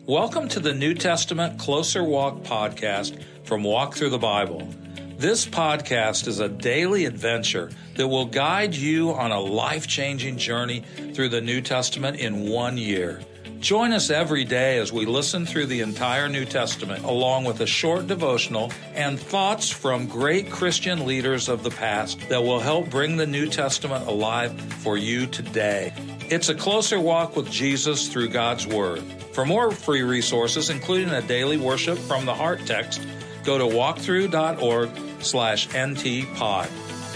Welcome to the New Testament Closer Walk podcast from Walk Through the Bible. This podcast is a daily adventure that will guide you on a life-changing journey through the New Testament in 1 year. Join us every day as we listen through the entire New Testament, along with a short devotional and thoughts from great Christian leaders of the past that will help bring the New Testament alive for you today. It's a closer walk with Jesus through God's Word. For more free resources, including a daily worship from the Heart text, go to walkthrough.org/ntpod.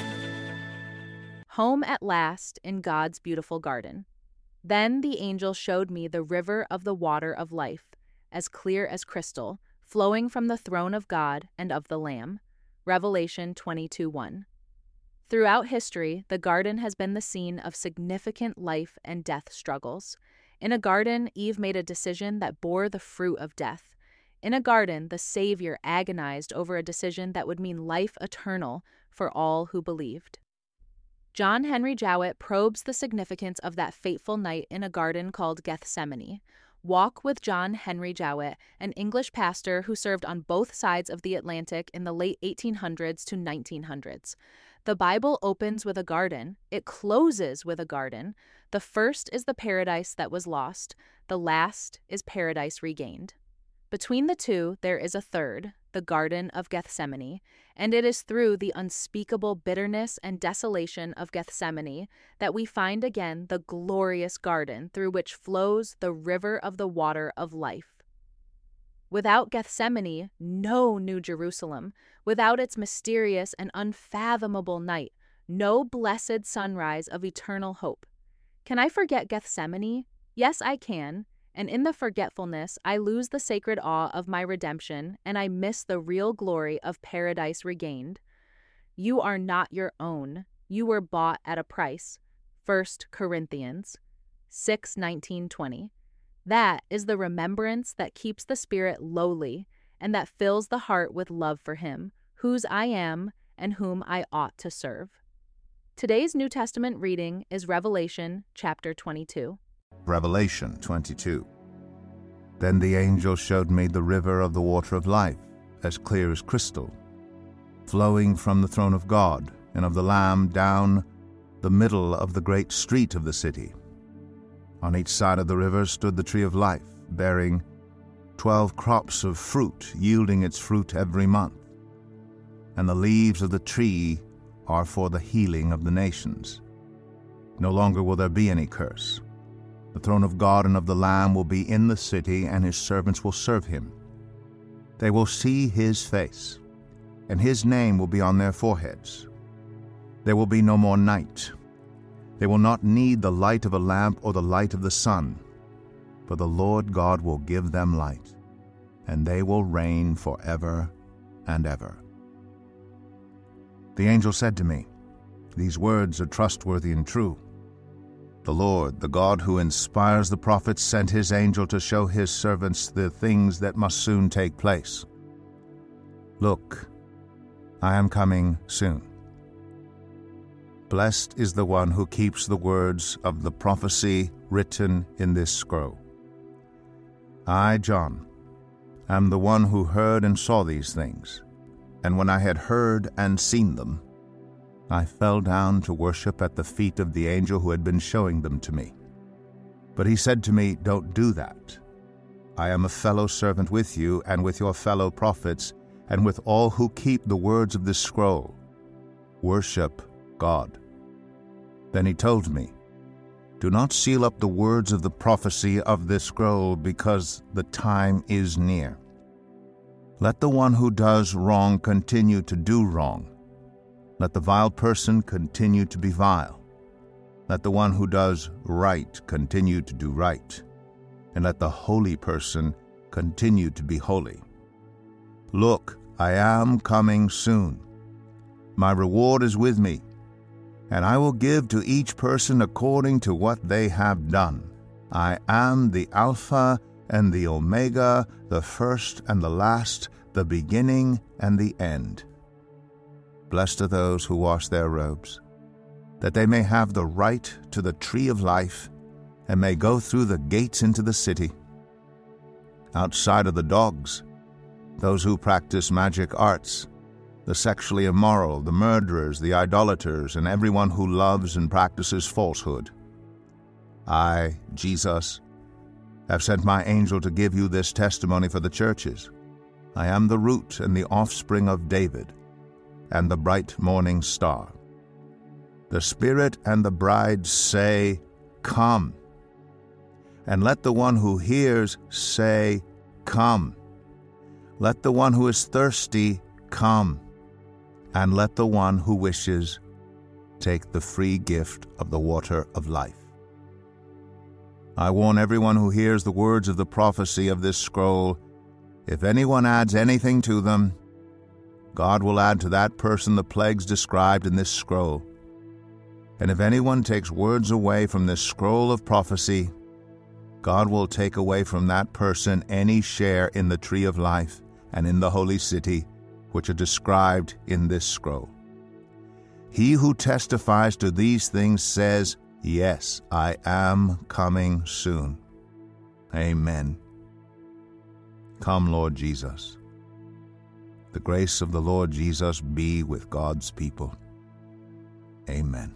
Home at last in God's beautiful garden. Then the angel showed me the river of the water of life, as clear as crystal, flowing from the throne of God and of the Lamb. Revelation 22:1. Throughout history, the garden has been the scene of significant life and death struggles. In a garden, Eve made a decision that bore the fruit of death. In a garden, the Savior agonized over a decision that would mean life eternal for all who believed. John Henry Jowett probes the significance of that fateful night in a garden called Gethsemane. Walk with John Henry Jowett, an English pastor who served on both sides of the Atlantic in the late 1800s to 1900s. The Bible opens with a garden. It closes with a garden. The first is the paradise that was lost. The last is paradise regained. Between the two, there is a third, the Garden of Gethsemane, and it is through the unspeakable bitterness and desolation of Gethsemane that we find again the glorious garden through which flows the river of the water of life. Without Gethsemane, no New Jerusalem. Without its mysterious and unfathomable night, no blessed sunrise of eternal hope. Can I forget Gethsemane? Yes, I can. And in the forgetfulness, I lose the sacred awe of my redemption, and I miss the real glory of paradise regained. You are not your own. You were bought at a price. 1 Corinthians 6:19-20. That is the remembrance that keeps the spirit lowly and that fills the heart with love for him, whose I am and whom I ought to serve. Today's New Testament reading is Revelation chapter 22. Revelation 22. Then the angel showed me the river of the water of life, as clear as crystal, flowing from the throne of God and of the Lamb down the middle of the great street of the city. On each side of the river stood the tree of life, bearing 12 crops of fruit, yielding its fruit every month. And the leaves of the tree are for the healing of the nations. No longer will there be any curse. The throne of God and of the Lamb will be in the city, and his servants will serve him. They will see his face, and his name will be on their foreheads. There will be no more night. They will not need the light of a lamp or the light of the sun, for the Lord God will give them light, and they will reign forever and ever. The angel said to me, "These words are trustworthy and true." The Lord, the God who inspires the prophets, sent his angel to show his servants the things that must soon take place. Look, I am coming soon. Blessed is the one who keeps the words of the prophecy written in this scroll. I, John, am the one who heard and saw these things, and when I had heard and seen them, I fell down to worship at the feet of the angel who had been showing them to me. But he said to me, "Don't do that. I am a fellow servant with you and with your fellow prophets and with all who keep the words of this scroll. Worship God." Then he told me, "Do not seal up the words of the prophecy of this scroll, because the time is near. Let the one who does wrong continue to do wrong. Let the vile person continue to be vile. Let the one who does right continue to do right. And let the holy person continue to be holy. Look, I am coming soon. My reward is with me, and I will give to each person according to what they have done. I am the Alpha and the Omega, the first and the last, the beginning and the end. Blessed are those who wash their robes, that they may have the right to the tree of life and may go through the gates into the city. outside of the dogs, those who practice magic arts, the sexually immoral, the murderers, the idolaters, and everyone who loves and practices falsehood. I, Jesus, have sent my angel to give you this testimony for the churches. I am the root and the offspring of David, and the bright morning star. The Spirit and the bride say, Come. And let the one who hears say, Come. Let the one who is thirsty come. And let the one who wishes take the free gift of the water of life. I warn everyone who hears the words of the prophecy of this scroll, if anyone adds anything to them, God will add to that person the plagues described in this scroll. And if anyone takes words away from this scroll of prophecy, God will take away from that person any share in the tree of life and in the holy city, which are described in this scroll. He who testifies to these things says, Yes, I am coming soon. Amen. Come, Lord Jesus. The grace of the Lord Jesus be with God's people. Amen.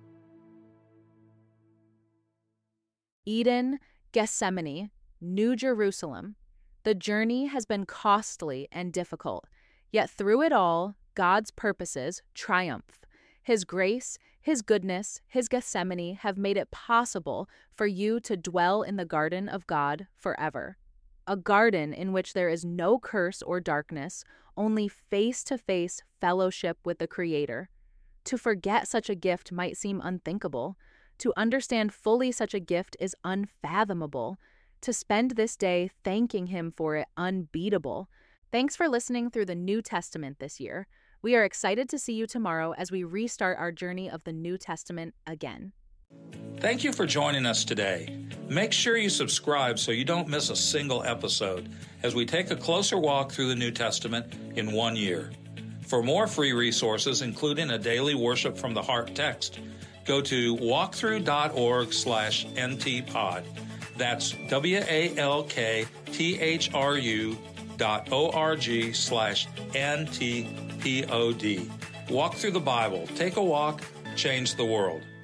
Eden, Gethsemane, New Jerusalem. The journey has been costly and difficult, yet through it all, God's purposes triumph. His grace, His goodness, His Gethsemane have made it possible for you to dwell in the garden of God forever. A garden in which there is no curse or darkness, only face-to-face fellowship with the Creator. To forget such a gift might seem unthinkable. To understand fully such a gift is unfathomable. To spend this day thanking Him for it unbeatable. Thanks for listening through the New Testament this year. We are excited to see you tomorrow as we restart our journey of the New Testament again. Thank you for joining us today. Make sure you subscribe so you don't miss a single episode as we take a closer walk through the New Testament in 1 year. For more free resources, including a daily Worship from the Heart text, go to walkthrough.org/ntpod. That's walkthrough.org/ntpod. Walk through the Bible. Take a walk. Change the world.